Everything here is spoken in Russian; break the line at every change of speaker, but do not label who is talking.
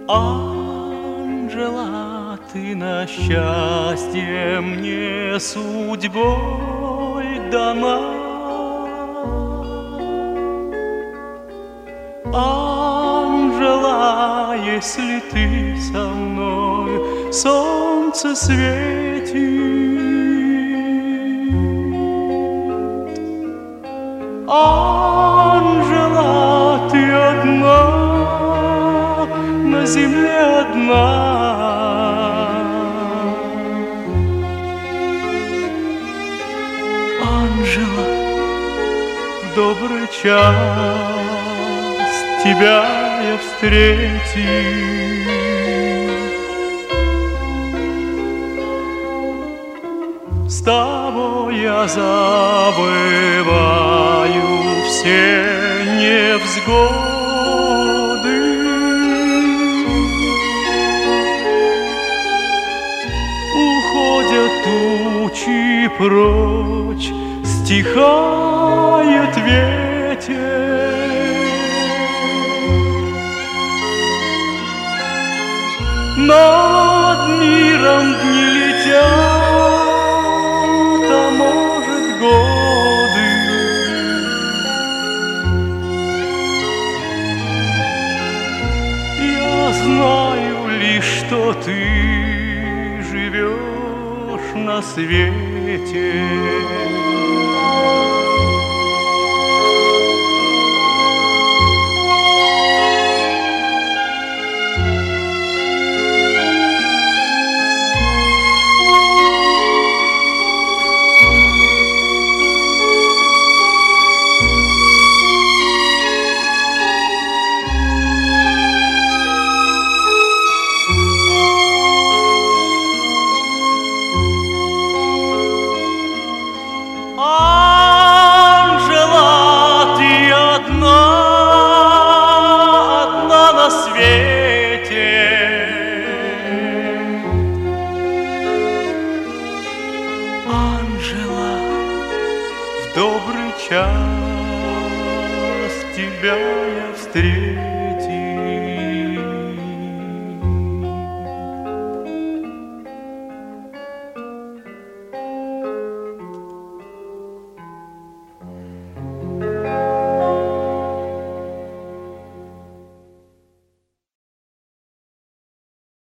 Анжела, ты на счастье мне судьбой дана. Анжела, если ты со мной, солнце светит. Анжела, ты одна, на земле одна. Анжела, в добрый час тебя я встретил. С тобой я забываю все невзгоды. Уходят тучи прочь, стихает ветер. Над миром дни летят, а может годы. Я знаю лишь, что ты живешь на свете. Анжела, ты одна, одна на свете. Анжела, в добрый час тебя я встретил.